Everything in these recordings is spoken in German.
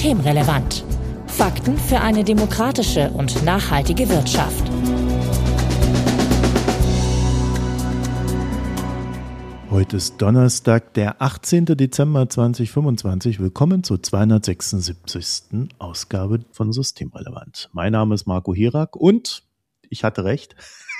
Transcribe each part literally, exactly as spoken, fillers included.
Systemrelevant. Fakten für eine demokratische und nachhaltige Wirtschaft. Heute ist Donnerstag, der achtzehnten Dezember zweitausendfünfundzwanzig. Willkommen zur zweihundertsechsundsiebzigsten Ausgabe von Systemrelevant. Mein Name ist Marco Herak und ich hatte recht.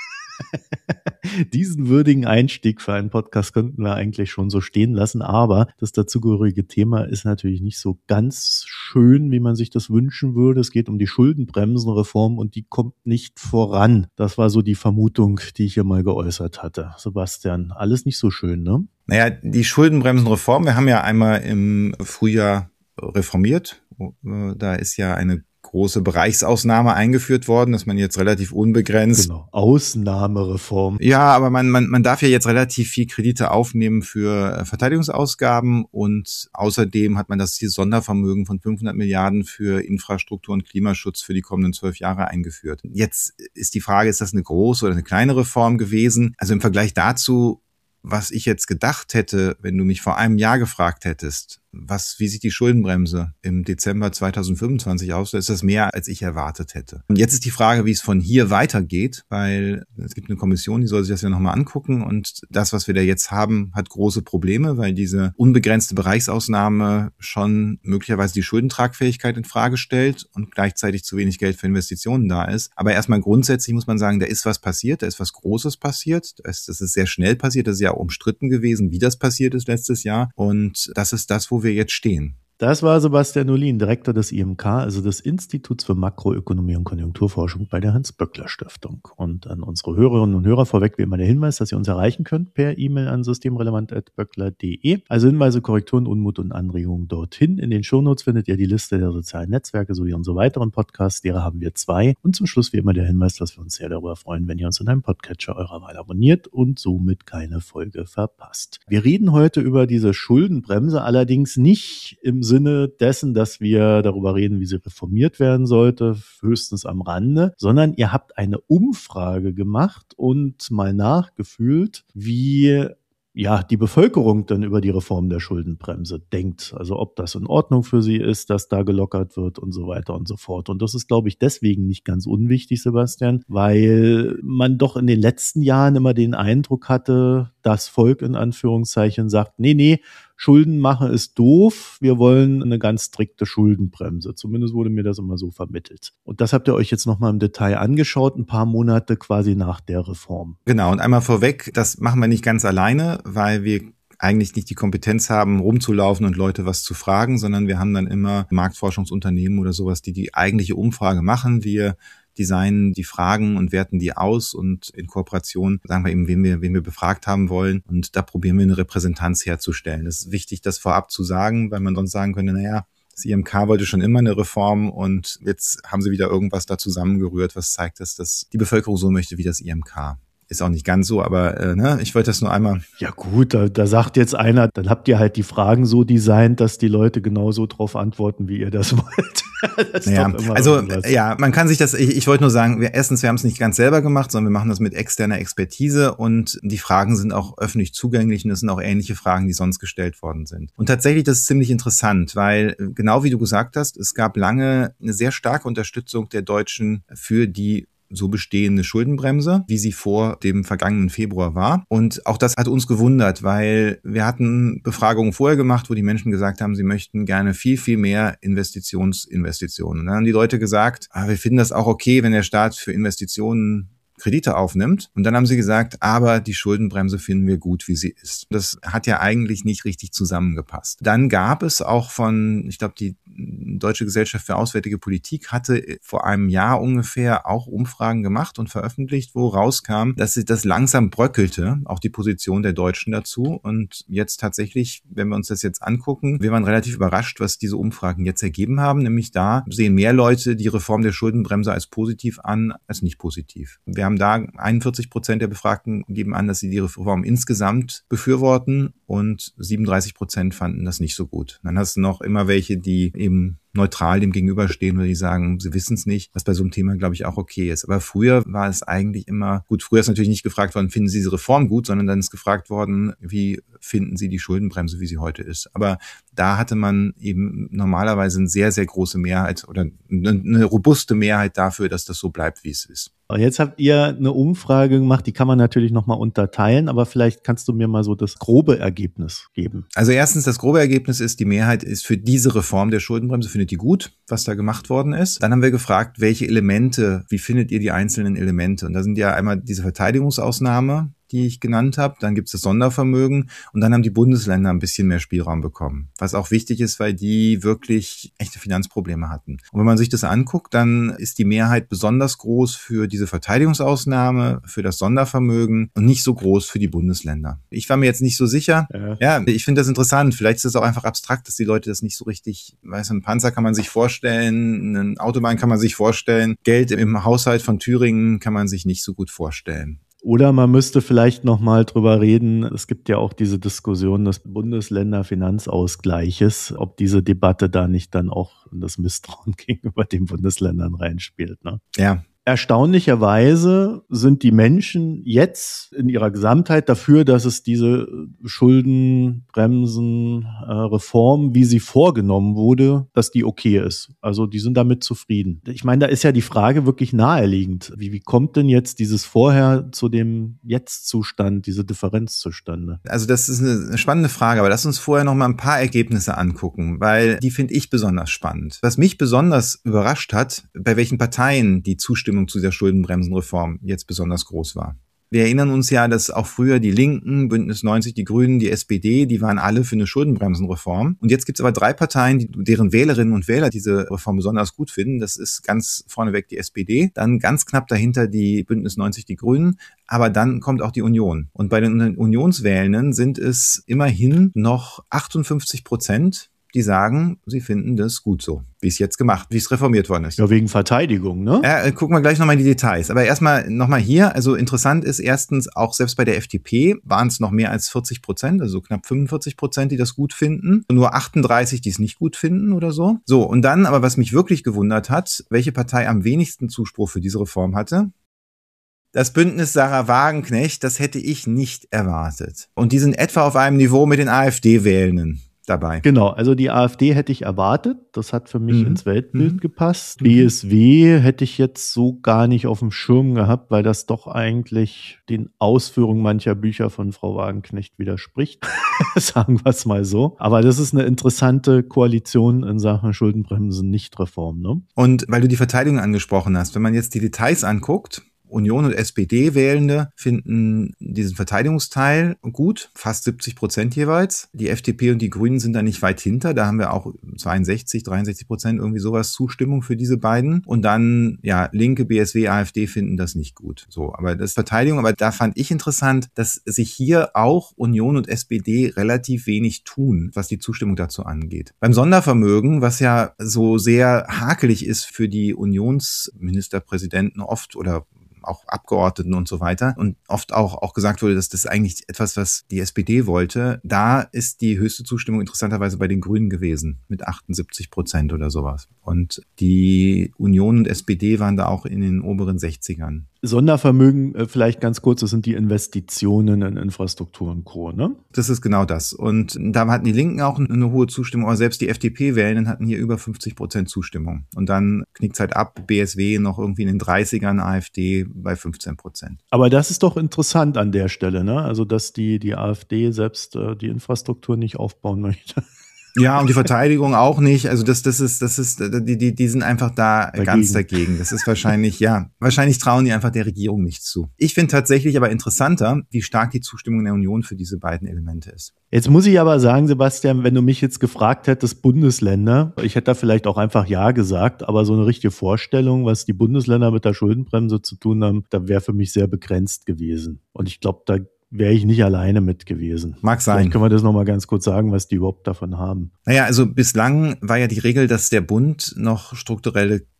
Diesen würdigen Einstieg für einen Podcast könnten wir eigentlich schon so stehen lassen, aber das dazugehörige Thema ist natürlich nicht so ganz schön, wie man sich das wünschen würde. Es geht um die Schuldenbremsenreform und die kommt nicht voran. Das war so die Vermutung, die ich hier mal geäußert hatte. Sebastian, alles nicht so schön, ne? Naja, die Schuldenbremsenreform, wir haben ja einmal im Frühjahr reformiert. Da ist ja eine große Bereichsausnahme eingeführt worden, dass man jetzt relativ unbegrenzt. Genau, Ausnahmereform. Ja, aber man, man, man darf ja jetzt relativ viel Kredite aufnehmen für Verteidigungsausgaben und außerdem hat man das hier Sondervermögen von fünfhundert Milliarden für Infrastruktur und Klimaschutz für die kommenden zwölf Jahre eingeführt. Jetzt ist die Frage, ist das eine große oder eine kleine Reform gewesen? Also im Vergleich dazu, was ich jetzt gedacht hätte, wenn du mich vor einem Jahr gefragt hättest, was, wie sieht die Schuldenbremse im Dezember zweitausendfünfundzwanzig aus? Da ist das mehr, als ich erwartet hätte. Und jetzt ist die Frage, wie es von hier weitergeht, weil es gibt eine Kommission, die soll sich das ja nochmal angucken und das, was wir da jetzt haben, hat große Probleme, weil diese unbegrenzte Bereichsausnahme schon möglicherweise die Schuldentragfähigkeit in Frage stellt und gleichzeitig zu wenig Geld für Investitionen da ist. Aber erstmal grundsätzlich muss man sagen, da ist was passiert, da ist was Großes passiert, das ist sehr schnell passiert, das ist ja auch umstritten gewesen, wie das passiert ist letztes Jahr und das ist das, wo wir jetzt stehen. Das war Sebastian Nolin, Direktor des I M K, also des Instituts für Makroökonomie und Konjunkturforschung bei der Hans-Böckler-Stiftung. Und an unsere Hörerinnen und Hörer vorweg wie immer der Hinweis, dass ihr uns erreichen könnt per E-Mail an systemrelevant at böckler punkt de. Also Hinweise, Korrekturen, Unmut und Anregungen dorthin. In den Shownotes findet ihr die Liste der sozialen Netzwerke sowie unsere weiteren Podcasts. Derer haben wir zwei. Und zum Schluss wie immer der Hinweis, dass wir uns sehr darüber freuen, wenn ihr uns in einem Podcatcher eurer Wahl abonniert und somit keine Folge verpasst. Wir reden heute über diese Schuldenbremse, allerdings nicht im Sinne dessen, dass wir darüber reden, wie sie reformiert werden sollte, höchstens am Rande, sondern ihr habt eine Umfrage gemacht und mal nachgefühlt, wie ja, die Bevölkerung dann über die Reform der Schuldenbremse denkt. Also ob das in Ordnung für sie ist, dass da gelockert wird und so weiter und so fort. Und das ist, glaube ich, deswegen nicht ganz unwichtig, Sebastian, weil man doch in den letzten Jahren immer den Eindruck hatte, das Volk in Anführungszeichen sagt, nee, nee, Schulden machen ist doof, wir wollen eine ganz strikte Schuldenbremse. Zumindest wurde mir das immer so vermittelt. Und das habt ihr euch jetzt nochmal im Detail angeschaut, ein paar Monate quasi nach der Reform. Genau, und einmal vorweg, das machen wir nicht ganz alleine, weil wir eigentlich nicht die Kompetenz haben, rumzulaufen und Leute was zu fragen, sondern wir haben dann immer Marktforschungsunternehmen oder sowas, die die eigentliche Umfrage machen. Wir designen die Fragen und werten die aus und in Kooperation sagen wir eben, wen wir, wen wir befragt haben wollen. Und da probieren wir eine Repräsentanz herzustellen. Es ist wichtig, das vorab zu sagen, weil man sonst sagen könnte, naja, das I M K wollte schon immer eine Reform und jetzt haben sie wieder irgendwas da zusammengerührt, was zeigt, dass das die Bevölkerung so möchte wie das I M K. Ist auch nicht ganz so, aber äh, ne, ich wollte das nur einmal. Ja gut, da, da sagt jetzt einer, dann habt ihr halt die Fragen so designt, dass die Leute genauso drauf antworten, wie ihr das wollt. Das ja, also irgendwas. Ja, man kann sich das, ich, ich wollte nur sagen, wir, erstens, wir haben es nicht ganz selber gemacht, sondern wir machen das mit externer Expertise und die Fragen sind auch öffentlich zugänglich und es sind auch ähnliche Fragen, die sonst gestellt worden sind. Und tatsächlich, das ist ziemlich interessant, weil genau wie du gesagt hast, es gab lange eine sehr starke Unterstützung der Deutschen für die so bestehende Schuldenbremse, wie sie vor dem vergangenen Februar war. Und auch das hat uns gewundert, weil wir hatten Befragungen vorher gemacht, wo die Menschen gesagt haben, sie möchten gerne viel, viel mehr Investitionsinvestitionen. Und dann haben die Leute gesagt, ah, wir finden das auch okay, wenn der Staat für Investitionen Kredite aufnimmt. Und dann haben sie gesagt, aber die Schuldenbremse finden wir gut, wie sie ist. Das hat ja eigentlich nicht richtig zusammengepasst. Dann gab es auch von, ich glaube, die Deutsche Gesellschaft für Auswärtige Politik hatte vor einem Jahr ungefähr auch Umfragen gemacht und veröffentlicht, wo rauskam, dass sie das langsam bröckelte, auch die Position der Deutschen dazu. Und jetzt tatsächlich, wenn wir uns das jetzt angucken, wir waren relativ überrascht, was diese Umfragen jetzt ergeben haben. Nämlich da sehen mehr Leute die Reform der Schuldenbremse als positiv an, als nicht positiv. Wir haben da einundvierzig Prozent der Befragten geben an, dass sie die Reform insgesamt befürworten und siebenunddreißig Prozent fanden das nicht so gut. Dann hast du noch immer welche, die eben neutral dem gegenüberstehen oder die sagen, sie wissen es nicht, was bei so einem Thema, glaube ich, auch okay ist. Aber früher war es eigentlich immer, gut, früher ist natürlich nicht gefragt worden, finden Sie diese Reform gut, sondern dann ist gefragt worden, wie finden Sie die Schuldenbremse, wie sie heute ist. Aber da hatte man eben normalerweise eine sehr, sehr große Mehrheit oder eine, eine robuste Mehrheit dafür, dass das so bleibt, wie es ist. Jetzt habt ihr eine Umfrage gemacht, die kann man natürlich nochmal unterteilen, aber vielleicht kannst du mir mal so das grobe Ergebnis geben. Also erstens, das grobe Ergebnis ist, die Mehrheit ist für diese Reform der Schuldenbremse, findet die gut, was da gemacht worden ist. Dann haben wir gefragt, welche Elemente, wie findet ihr die einzelnen Elemente? Und da sind ja einmal diese Verteidigungsausnahme, die ich genannt habe, dann gibt es das Sondervermögen und dann haben die Bundesländer ein bisschen mehr Spielraum bekommen, was auch wichtig ist, weil die wirklich echte Finanzprobleme hatten. Und wenn man sich das anguckt, dann ist die Mehrheit besonders groß für diese Verteidigungsausnahme, für das Sondervermögen und nicht so groß für die Bundesländer. Ich war mir jetzt nicht so sicher. Ja, ja ich finde das interessant. Vielleicht ist es auch einfach abstrakt, dass die Leute das nicht so richtig, weißt du, einen Panzer kann man sich vorstellen, eine Autobahn kann man sich vorstellen, Geld im Haushalt von Thüringen kann man sich nicht so gut vorstellen. Oder man müsste vielleicht noch mal drüber reden, es gibt ja auch diese Diskussion des Bundesländer-Finanzausgleiches, ob diese Debatte da nicht dann auch in das Misstrauen gegenüber den Bundesländern reinspielt, ne? Ja. Erstaunlicherweise sind die Menschen jetzt in ihrer Gesamtheit dafür, dass es diese Schuldenbremsen-Reform, wie sie vorgenommen wurde, dass die okay ist. Also die sind damit zufrieden. Ich meine, da ist ja die Frage wirklich naheliegend. Wie, wie kommt denn jetzt dieses Vorher zu dem Jetzt-Zustand, diese Differenz zustande? Also das ist eine spannende Frage, aber lass uns vorher noch mal ein paar Ergebnisse angucken, weil die finde ich besonders spannend. Was mich besonders überrascht hat, bei welchen Parteien die Zustimmung zu dieser Schuldenbremsenreform jetzt besonders groß war. Wir erinnern uns ja, dass auch früher die Linken, Bündnis neunzig, die Grünen, die S P D, die waren alle für eine Schuldenbremsenreform. Und jetzt gibt es aber drei Parteien, die, deren Wählerinnen und Wähler diese Reform besonders gut finden. Das ist ganz vorneweg die S P D, dann ganz knapp dahinter die Bündnis neunzig, die Grünen, aber dann kommt auch die Union. Und bei den Unionswählenden sind es immerhin noch achtundfünfzig Prozent, die sagen, sie finden das gut so, wie es jetzt gemacht, wie es reformiert worden ist. Ja, wegen Verteidigung, ne? Ja, gucken wir gleich nochmal in die Details. Aber erstmal nochmal hier, also interessant ist erstens, auch selbst bei der F D P waren es noch mehr als vierzig Prozent, also knapp fünfundvierzig Prozent, die das gut finden. Und nur achtunddreißig, die es nicht gut finden oder so. So, und dann, aber was mich wirklich gewundert hat, welche Partei am wenigsten Zuspruch für diese Reform hatte? Das Bündnis Sarah Wagenknecht, das hätte ich nicht erwartet. Und die sind etwa auf einem Niveau mit den AfD-Wählenden dabei. Genau, also die AfD hätte ich erwartet, das hat für mich mhm. ins Weltbild mhm. gepasst. Mhm. B S W hätte ich jetzt so gar nicht auf dem Schirm gehabt, weil das doch eigentlich den Ausführungen mancher Bücher von Frau Wagenknecht widerspricht, sagen wir es mal so. Aber das ist eine interessante Koalition in Sachen Schuldenbremsen-Nichtreform, ne? Und weil du die Verteidigung angesprochen hast, wenn man jetzt die Details anguckt, Union und S P D-Wählende finden diesen Verteidigungsteil gut, fast siebzig Prozent jeweils. Die F D P und die Grünen sind da nicht weit hinter. Da haben wir auch zweiundsechzig, dreiundsechzig Prozent irgendwie sowas Zustimmung für diese beiden. Und dann, ja, Linke, B S W, AfD finden das nicht gut. So, aber das ist Verteidigung. Aber da fand ich interessant, dass sich hier auch Union und S P D relativ wenig tun, was die Zustimmung dazu angeht. Beim Sondervermögen, was ja so sehr hakelig ist für die Unionsministerpräsidenten oft oder auch Abgeordneten und so weiter und oft auch auch gesagt wurde, dass das eigentlich etwas, was die S P D wollte, da ist die höchste Zustimmung interessanterweise bei den Grünen gewesen, mit achtundsiebzig Prozent oder sowas. Und die Union und S P D waren da auch in den oberen sechzigern. Sondervermögen, vielleicht ganz kurz, das sind die Investitionen in Infrastruktur und Co., ne? Das ist genau das. Und da hatten die Linken auch eine hohe Zustimmung, aber selbst die F D P-Wählenden hatten hier über fünfzig Prozent Zustimmung. Und dann knickt's halt ab, B S W noch irgendwie in den dreißigern, AfD bei fünfzehn Prozent. Aber das ist doch interessant an der Stelle, ne? Also, dass die, die AfD selbst äh, die Infrastruktur nicht aufbauen möchte. Ja, und die Verteidigung auch nicht. Also das, das ist, das ist, die, die, die sind einfach da dagegen. ganz dagegen. Das ist wahrscheinlich, ja, wahrscheinlich trauen die einfach der Regierung nicht zu. Ich finde tatsächlich aber interessanter, wie stark die Zustimmung der Union für diese beiden Elemente ist. Jetzt muss ich aber sagen, Sebastian, wenn du mich jetzt gefragt hättest, Bundesländer, ich hätte da vielleicht auch einfach Ja gesagt, aber so eine richtige Vorstellung, was die Bundesländer mit der Schuldenbremse zu tun haben, da wäre für mich sehr begrenzt gewesen. Und ich glaube, da wäre ich nicht alleine mit gewesen. Mag sein. Vielleicht können wir das nochmal ganz kurz sagen, was die überhaupt davon haben. Naja, also bislang war ja die Regel, dass der Bund noch strukturelle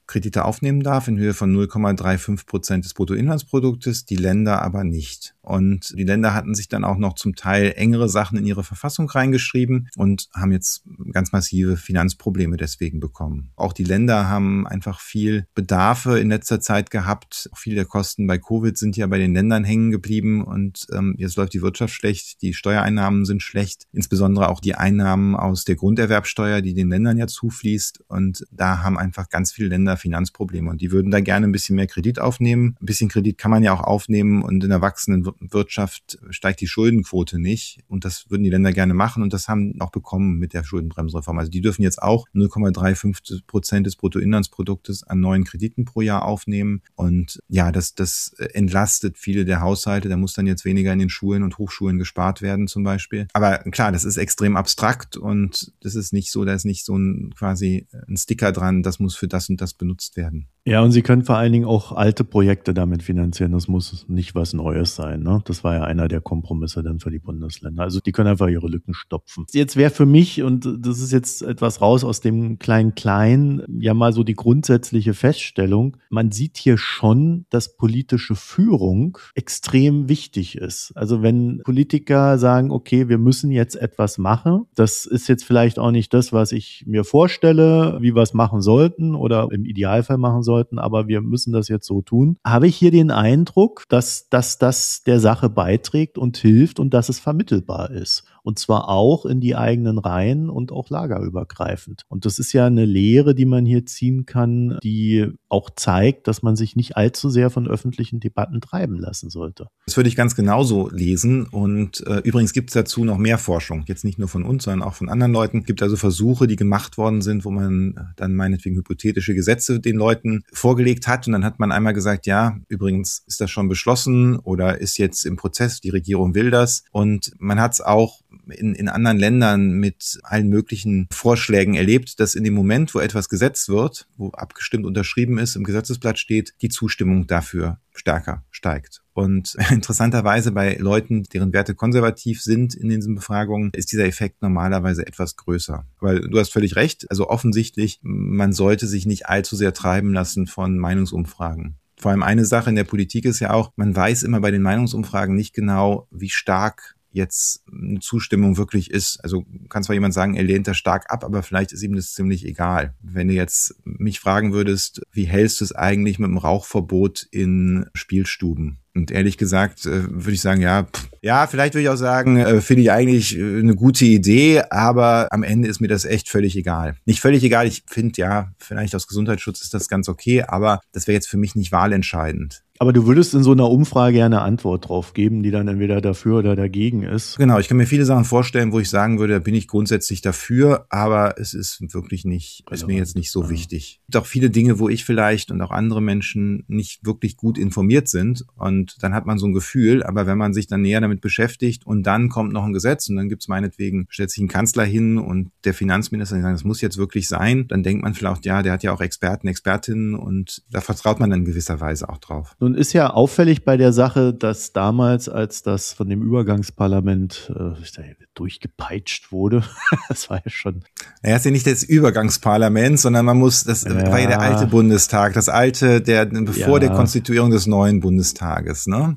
Kredite aufnehmen darf in Höhe von null Komma fünfunddreißig Prozent des Bruttoinlandsproduktes, die Länder aber nicht. Und die Länder hatten sich dann auch noch zum Teil engere Sachen in ihre Verfassung reingeschrieben und haben jetzt ganz massive Finanzprobleme deswegen bekommen. Auch die Länder haben einfach viel Bedarfe in letzter Zeit gehabt. Auch viele der Kosten bei Covid sind ja bei den Ländern hängen geblieben und ähm, jetzt läuft die Wirtschaft schlecht, die Steuereinnahmen sind schlecht, insbesondere auch die Einnahmen aus der Grunderwerbsteuer, die den Ländern ja zufließt. Und da haben einfach ganz viele Länder Finanzprobleme und die würden da gerne ein bisschen mehr Kredit aufnehmen. Ein bisschen Kredit kann man ja auch aufnehmen und in der wachsenden Wirtschaft steigt die Schuldenquote nicht und das würden die Länder gerne machen und das haben auch bekommen mit der Schuldenbremsenreform. Also die dürfen jetzt auch null Komma fünfunddreißig Prozent des Bruttoinlandsproduktes an neuen Krediten pro Jahr aufnehmen und ja, das, das entlastet viele der Haushalte. Da muss dann jetzt weniger in den Schulen und Hochschulen gespart werden zum Beispiel. Aber klar, das ist extrem abstrakt und das ist nicht so, da ist nicht so ein quasi ein Sticker dran, das muss für das und das benutzt werden. Ja, und Sie können vor allen Dingen auch alte Projekte damit finanzieren. Das muss nicht was Neues sein, ne? Das war ja einer der Kompromisse dann für die Bundesländer. Also die können einfach ihre Lücken stopfen. Jetzt wäre für mich, und das ist jetzt etwas raus aus dem Klein-Klein, ja mal so die grundsätzliche Feststellung, man sieht hier schon, dass politische Führung extrem wichtig ist. Also wenn Politiker sagen, okay, wir müssen jetzt etwas machen, das ist jetzt vielleicht auch nicht das, was ich mir vorstelle, wie wir es machen sollten oder im Idealfall machen sollten, aber wir müssen das jetzt so tun, habe ich hier den Eindruck, dass, dass das der Sache beiträgt und hilft und dass es vermittelbar ist. Und zwar auch in die eigenen Reihen und auch lagerübergreifend. Und das ist ja eine Lehre, die man hier ziehen kann, die auch zeigt, dass man sich nicht allzu sehr von öffentlichen Debatten treiben lassen sollte. Das würde ich ganz genauso lesen. Und äh, übrigens gibt es dazu noch mehr Forschung. Jetzt nicht nur von uns, sondern auch von anderen Leuten. Es gibt also Versuche, die gemacht worden sind, wo man dann meinetwegen hypothetische Gesetze den Leuten vorgelegt hat. Und dann hat man einmal gesagt, ja, übrigens ist das schon beschlossen oder ist jetzt im Prozess, die Regierung will das. Und man hat es auch in, in anderen Ländern mit allen möglichen Vorschlägen erlebt, dass in dem Moment, wo etwas gesetzt wird, wo abgestimmt unterschrieben ist, im Gesetzesblatt steht, die Zustimmung dafür stärker steigt. Und interessanterweise bei Leuten, deren Werte konservativ sind in diesen Befragungen, ist dieser Effekt normalerweise etwas größer. Weil du hast völlig recht, also offensichtlich, man sollte sich nicht allzu sehr treiben lassen von Meinungsumfragen. Vor allem eine Sache in der Politik ist ja auch, man weiß immer bei den Meinungsumfragen nicht genau, wie stark jetzt eine Zustimmung wirklich ist. Also kann zwar jemand sagen, er lehnt das stark ab, aber vielleicht ist ihm das ziemlich egal. Wenn du jetzt mich fragen würdest, wie hältst du es eigentlich mit dem Rauchverbot in Spielstuben? Und ehrlich gesagt äh, würde ich sagen, ja, pff, ja, vielleicht würde ich auch sagen, äh, finde ich eigentlich äh, eine gute Idee, aber am Ende ist mir das echt völlig egal. Nicht völlig egal, ich finde, ja, vielleicht aus Gesundheitsschutz ist das ganz okay, aber das wäre jetzt für mich nicht wahlentscheidend. Aber du würdest in so einer Umfrage ja eine Antwort drauf geben, die dann entweder dafür oder dagegen ist. Genau, ich kann mir viele Sachen vorstellen, wo ich sagen würde, da bin ich grundsätzlich dafür, aber es ist wirklich nicht, ist Relevant. Mir jetzt nicht so ja. wichtig. Es gibt auch viele Dinge, wo ich vielleicht und auch andere Menschen nicht wirklich gut informiert sind und dann hat man so ein Gefühl, aber wenn man sich dann näher damit beschäftigt und dann kommt noch ein Gesetz und dann gibt es meinetwegen, stellt sich ein Kanzler hin und der Finanzminister, die sagen, das muss jetzt wirklich sein, dann denkt man vielleicht, ja, der hat ja auch Experten, Expertinnen und da vertraut man dann in gewisser Weise auch drauf. Nun ist ja auffällig bei der Sache, dass damals, als das von dem Übergangsparlament äh, durchgepeitscht wurde, das war ja schon... Er ist ja nicht das Übergangsparlament, sondern man muss, das ja. war ja der alte Bundestag, das alte, der bevor ja. der Konstituierung des neuen Bundestages, ne?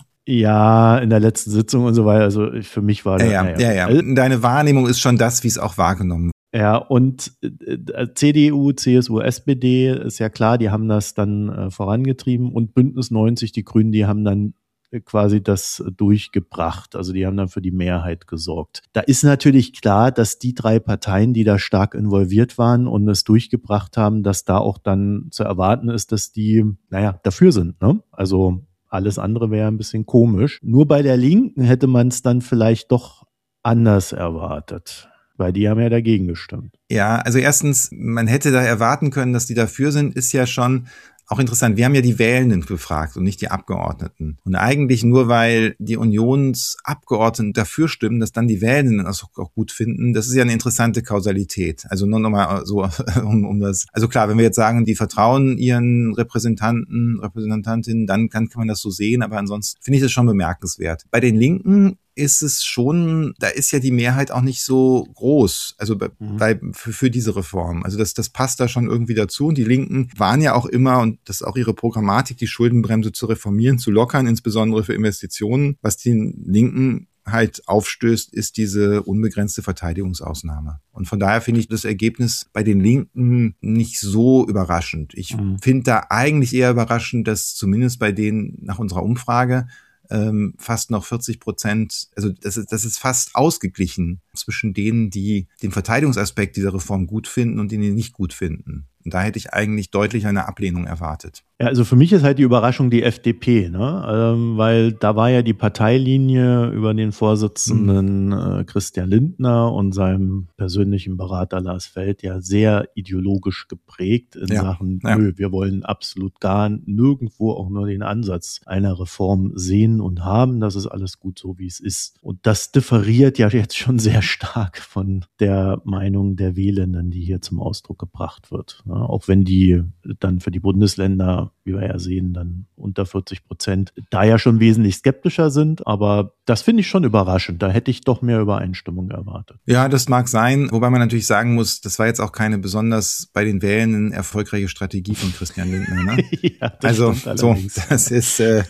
Ja, in der letzten Sitzung und so weiter. Also für mich war das... Ja, ja, ja, ja. Also, deine Wahrnehmung ist schon das, wie es auch wahrgenommen wird. Ja, und äh, C D U, C S U, S P D ist ja klar, die haben das dann äh, vorangetrieben und Bündnis neunzig, die Grünen, die haben dann äh, quasi das durchgebracht. Also die haben dann für die Mehrheit gesorgt. Da ist natürlich klar, dass die drei Parteien, die da stark involviert waren und es durchgebracht haben, dass da auch dann zu erwarten ist, dass die, naja, dafür sind, ne? Also alles andere wäre ein bisschen komisch. Nur bei der Linken hätte man es dann vielleicht doch anders erwartet. Weil die haben ja dagegen gestimmt. Ja, also erstens, man hätte da erwarten können, dass die dafür sind, ist ja schon auch interessant. Wir haben ja die Wählenden befragt und nicht die Abgeordneten. Und eigentlich nur, weil die Unionsabgeordneten dafür stimmen, dass dann die Wählenden das auch gut finden, das ist ja eine interessante Kausalität. Also nur nochmal so, um, um das. Also klar, wenn wir jetzt sagen, die vertrauen ihren Repräsentanten, Repräsentantinnen, dann kann, kann man das so sehen. Aber ansonsten finde ich das schon bemerkenswert. Bei den Linken ist es schon, da ist ja die Mehrheit auch nicht so groß, also bei, mhm. bei, für, für diese Reform. Also das, das passt da schon irgendwie dazu. Und die Linken waren ja auch immer, und das ist auch ihre Programmatik, die Schuldenbremse zu reformieren, zu lockern, insbesondere für Investitionen. Was die Linken halt aufstößt, ist diese unbegrenzte Verteidigungsausnahme. Und von daher finde ich das Ergebnis bei den Linken nicht so überraschend. Ich mhm. finde da eigentlich eher überraschend, dass zumindest bei denen nach unserer Umfrage ähm, fast noch vierzig Prozent, also das ist, das ist fast ausgeglichen zwischen denen, die den Verteidigungsaspekt dieser Reform gut finden und denen die nicht gut finden. Und da hätte ich eigentlich deutlich eine Ablehnung erwartet. Ja, also für mich ist halt die Überraschung die F D P, ne? Ähm, weil da war ja die Parteilinie über den Vorsitzenden mhm. äh, Christian Lindner und seinem persönlichen Berater Lars Feld ja sehr ideologisch geprägt in ja. Sachen, ja. nö, wir wollen absolut gar nirgendwo auch nur den Ansatz einer Reform sehen und haben. Das ist alles gut so, wie es ist. Und das differiert ja jetzt schon sehr stark von der Meinung der Wählenden, die hier zum Ausdruck gebracht wird. Ne? Auch wenn die dann für die Bundesländer, wie wir ja sehen, dann unter vierzig Prozent da ja schon wesentlich skeptischer sind. Aber das finde ich schon überraschend. Da hätte ich doch mehr Übereinstimmung erwartet. Ja, das mag sein. Wobei man natürlich sagen muss, das war jetzt auch keine besonders bei den Wählenden erfolgreiche Strategie von Christian Lindner. Ne? ja, das also so, das ist, äh,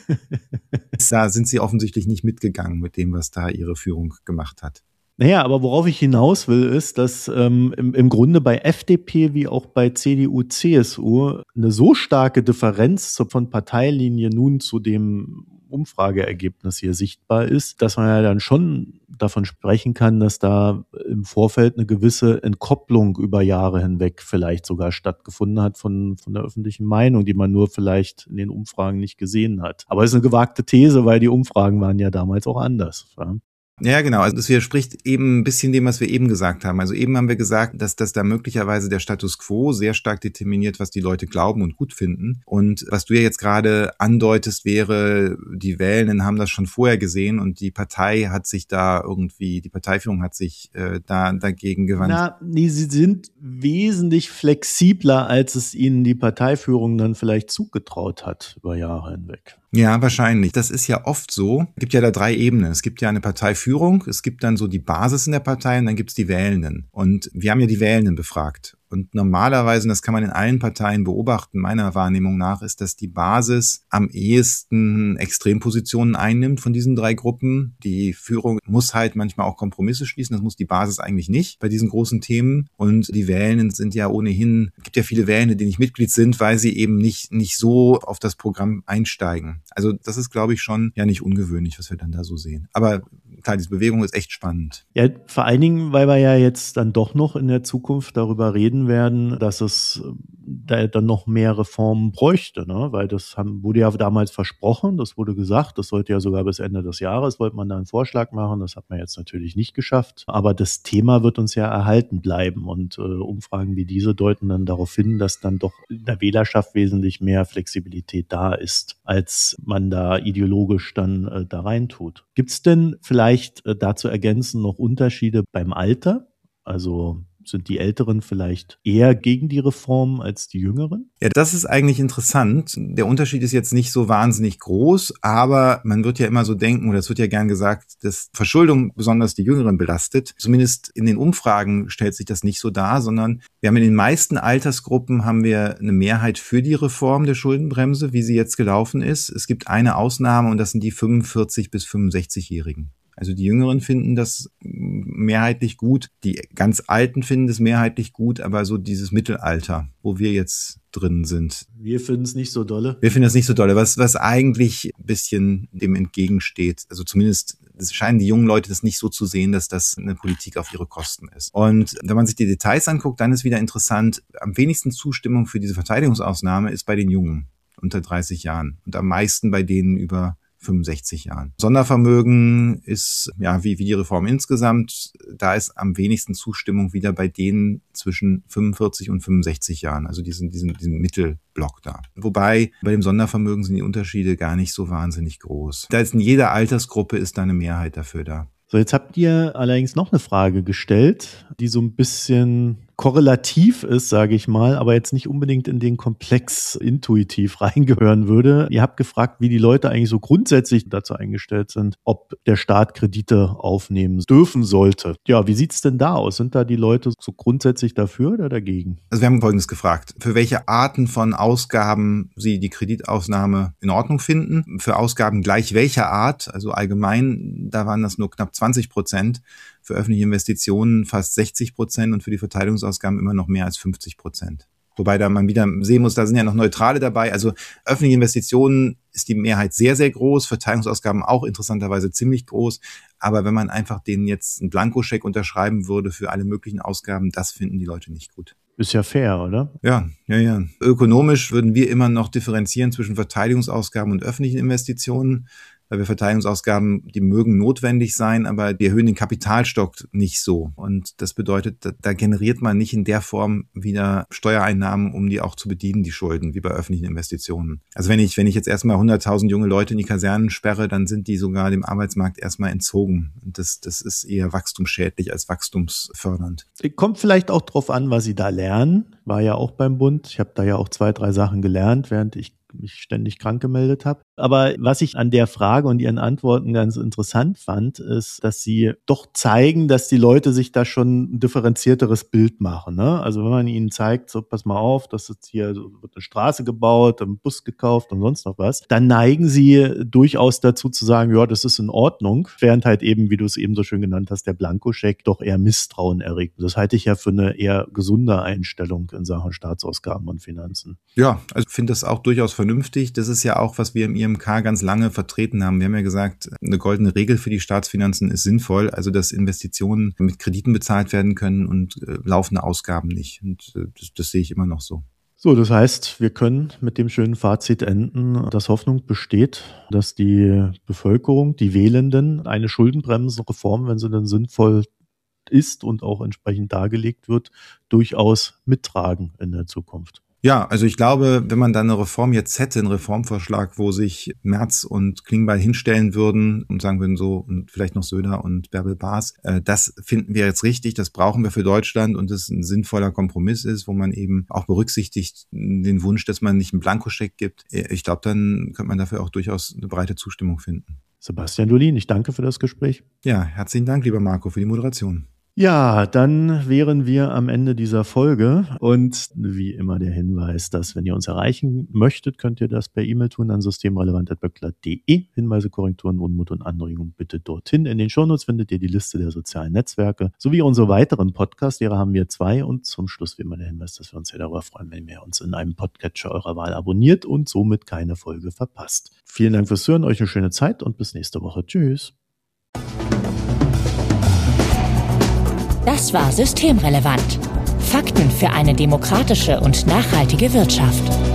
da sind sie offensichtlich nicht mitgegangen mit dem, was da ihre Führung gemacht hat. Naja, aber worauf ich hinaus will, ist, dass ähm, im, im Grunde bei F D P wie auch bei C D U, C S U eine so starke Differenz zu, von Parteilinie nun zu dem Umfrageergebnis hier sichtbar ist, dass man ja dann schon davon sprechen kann, dass da im Vorfeld eine gewisse Entkopplung über Jahre hinweg vielleicht sogar stattgefunden hat von, von der öffentlichen Meinung, die man nur vielleicht in den Umfragen nicht gesehen hat. Aber es ist eine gewagte These, weil die Umfragen waren ja damals auch anders. Ja? Ja, genau. Also das widerspricht eben ein bisschen dem, was wir eben gesagt haben. Also eben haben wir gesagt, dass das da möglicherweise der Status quo sehr stark determiniert, was die Leute glauben und gut finden. Und was du ja jetzt gerade andeutest, wäre, die Wählenden haben das schon vorher gesehen und die Partei hat sich da irgendwie, die Parteiführung hat sich äh, da dagegen gewandt. Na, nee, sie sind wesentlich flexibler, als es ihnen die Parteiführung dann vielleicht zugetraut hat über Jahre hinweg. Ja, wahrscheinlich. Das ist ja oft so. Es gibt ja da drei Ebenen. Es gibt ja eine Parteiführung, es gibt dann so die Basis in der Partei und dann gibt's die Wählenden. Und wir haben ja die Wählenden befragt. Und normalerweise, und das kann man in allen Parteien beobachten, meiner Wahrnehmung nach, ist, dass die Basis am ehesten Extrempositionen einnimmt von diesen drei Gruppen. Die Führung muss halt manchmal auch Kompromisse schließen, das muss die Basis eigentlich nicht bei diesen großen Themen. Und die Wählenden sind ja ohnehin, es gibt ja viele Wählende, die nicht Mitglied sind, weil sie eben nicht nicht so auf das Programm einsteigen. Also das ist, glaube ich, schon ja nicht ungewöhnlich, was wir dann da so sehen. Aber klar, diese Bewegung ist echt spannend. Ja, vor allen Dingen, weil wir ja jetzt dann doch noch in der Zukunft darüber reden werden, dass es da dann noch mehr Reformen bräuchte, ne? Weil das haben, wurde ja damals versprochen, das wurde gesagt, das sollte ja sogar bis Ende des Jahres, wollte man da einen Vorschlag machen, das hat man jetzt natürlich nicht geschafft, aber das Thema wird uns ja erhalten bleiben und äh, Umfragen wie diese deuten dann darauf hin, dass dann doch in der Wählerschaft wesentlich mehr Flexibilität da ist, als man da ideologisch dann äh, da reintut. Gibt es denn vielleicht äh, dazu ergänzen noch Unterschiede beim Alter? Also sind die Älteren vielleicht eher gegen die Reform als die Jüngeren? Ja, das ist eigentlich interessant. Der Unterschied ist jetzt nicht so wahnsinnig groß, aber man wird ja immer so denken, oder es wird ja gern gesagt, dass Verschuldung besonders die Jüngeren belastet. Zumindest in den Umfragen stellt sich das nicht so dar, sondern wir haben in den meisten Altersgruppen haben wir eine Mehrheit für die Reform der Schuldenbremse, wie sie jetzt gelaufen ist. Es gibt eine Ausnahme und das sind die fünfundvierzig- bis fünfundsechzigjährigen. Also die Jüngeren finden das mehrheitlich gut, die ganz Alten finden das mehrheitlich gut, aber so dieses Mittelalter, wo wir jetzt drin sind. Wir finden es nicht so dolle. Wir finden es nicht so dolle, was, was eigentlich ein bisschen dem entgegensteht. Also zumindest es scheinen die jungen Leute das nicht so zu sehen, dass das eine Politik auf ihre Kosten ist. Und wenn man sich die Details anguckt, dann ist wieder interessant, am wenigsten Zustimmung für diese Verteidigungsausnahme ist bei den Jungen unter dreißig Jahren und am meisten bei denen über fünfundsechzig Jahren. Sondervermögen ist, ja, wie, wie die Reform insgesamt, da ist am wenigsten Zustimmung wieder bei denen zwischen fünfundvierzig und fünfundsechzig Jahren, also diesen, diesen, diesen Mittelblock da. Wobei, bei dem Sondervermögen sind die Unterschiede gar nicht so wahnsinnig groß. Da ist in jeder Altersgruppe ist da eine Mehrheit dafür da. So, jetzt habt ihr allerdings noch eine Frage gestellt, die so ein bisschen korrelativ ist, sage ich mal, aber jetzt nicht unbedingt in den Komplex intuitiv reingehören würde. Ihr habt gefragt, wie die Leute eigentlich so grundsätzlich dazu eingestellt sind, ob der Staat Kredite aufnehmen dürfen sollte. Ja, wie sieht's denn da aus? Sind da die Leute so grundsätzlich dafür oder dagegen? Also wir haben Folgendes gefragt: Für welche Arten von Ausgaben sie die Kreditausnahme in Ordnung finden? Für Ausgaben gleich welcher Art, also allgemein, da waren das nur knapp zwanzig Prozent. Für öffentliche Investitionen fast sechzig Prozent und für die Verteidigungsausgaben immer noch mehr als fünfzig Prozent. Wobei da man wieder sehen muss, da sind ja noch Neutrale dabei. Also öffentliche Investitionen ist die Mehrheit sehr, sehr groß, Verteidigungsausgaben auch interessanterweise ziemlich groß. Aber wenn man einfach denen jetzt einen Blankoscheck unterschreiben würde für alle möglichen Ausgaben, das finden die Leute nicht gut. Ist ja fair, oder? Ja, ja, ja. Ökonomisch würden wir immer noch differenzieren zwischen Verteidigungsausgaben und öffentlichen Investitionen. Weil wir Verteidigungsausgaben, die mögen notwendig sein, aber die erhöhen den Kapitalstock nicht so. Und das bedeutet, da, da generiert man nicht in der Form wieder Steuereinnahmen, um die auch zu bedienen, die Schulden, wie bei öffentlichen Investitionen. Also wenn ich, wenn ich jetzt erstmal hunderttausend junge Leute in die Kasernen sperre, dann sind die sogar dem Arbeitsmarkt erstmal entzogen. Und das, das ist eher wachstumsschädlich als wachstumsfördernd. Kommt vielleicht auch drauf an, was Sie da lernen. War ja auch beim Bund. Ich habe da ja auch zwei, drei Sachen gelernt, während ich mich ständig krank gemeldet habe. Aber was ich an der Frage und Ihren Antworten ganz interessant fand, ist, dass Sie doch zeigen, dass die Leute sich da schon ein differenzierteres Bild machen. Ne? Also wenn man ihnen zeigt, so pass mal auf, das ist hier, so wird eine Straße gebaut, ein Bus gekauft und sonst noch was, dann neigen Sie durchaus dazu zu sagen, ja, das ist in Ordnung, während halt eben, wie du es eben so schön genannt hast, der Blankoscheck doch eher Misstrauen erregt. Das halte ich ja für eine eher gesunde Einstellung in Sachen Staatsausgaben und Finanzen. Ja, also ich finde das auch durchaus vernünftig. Das ist ja auch, was wir im I M K ganz lange vertreten haben. Wir haben ja gesagt, eine goldene Regel für die Staatsfinanzen ist sinnvoll, also dass Investitionen mit Krediten bezahlt werden können und äh, laufende Ausgaben nicht. Und äh, das, das sehe ich immer noch so. So, das heißt, wir können mit dem schönen Fazit enden, dass Hoffnung besteht, dass die Bevölkerung, die Wählenden, eine Schuldenbremsenreform, wenn sie dann sinnvoll ist und auch entsprechend dargelegt wird, durchaus mittragen in der Zukunft. Ja, also ich glaube, wenn man dann eine Reform jetzt hätte, einen Reformvorschlag, wo sich Merz und Klingbeil hinstellen würden und sagen würden so, und vielleicht noch Söder und Bärbel Baas, äh, das finden wir jetzt richtig, das brauchen wir für Deutschland und das ein sinnvoller Kompromiss ist, wo man eben auch berücksichtigt den Wunsch, dass man nicht einen Blankoscheck gibt. Ich glaube, dann könnte man dafür auch durchaus eine breite Zustimmung finden. Sebastian Dolin, ich danke für das Gespräch. Ja, herzlichen Dank, lieber Marco, für die Moderation. Ja, dann wären wir am Ende dieser Folge und wie immer der Hinweis, dass wenn ihr uns erreichen möchtet, könnt ihr das per E-Mail tun an systemrelevant at böckler punkt de. Hinweise, Korrekturen, Unmut und Anregungen bitte dorthin. In den Shownotes findet ihr die Liste der sozialen Netzwerke sowie unsere weiteren Podcasts. Ihre haben wir zwei und zum Schluss wie immer der Hinweis, dass wir uns sehr darüber freuen, wenn ihr uns in einem Podcatcher eurer Wahl abonniert und somit keine Folge verpasst. Vielen Dank fürs Hören, euch eine schöne Zeit und bis nächste Woche. Tschüss. Das war Systemrelevant. Fakten für eine demokratische und nachhaltige Wirtschaft.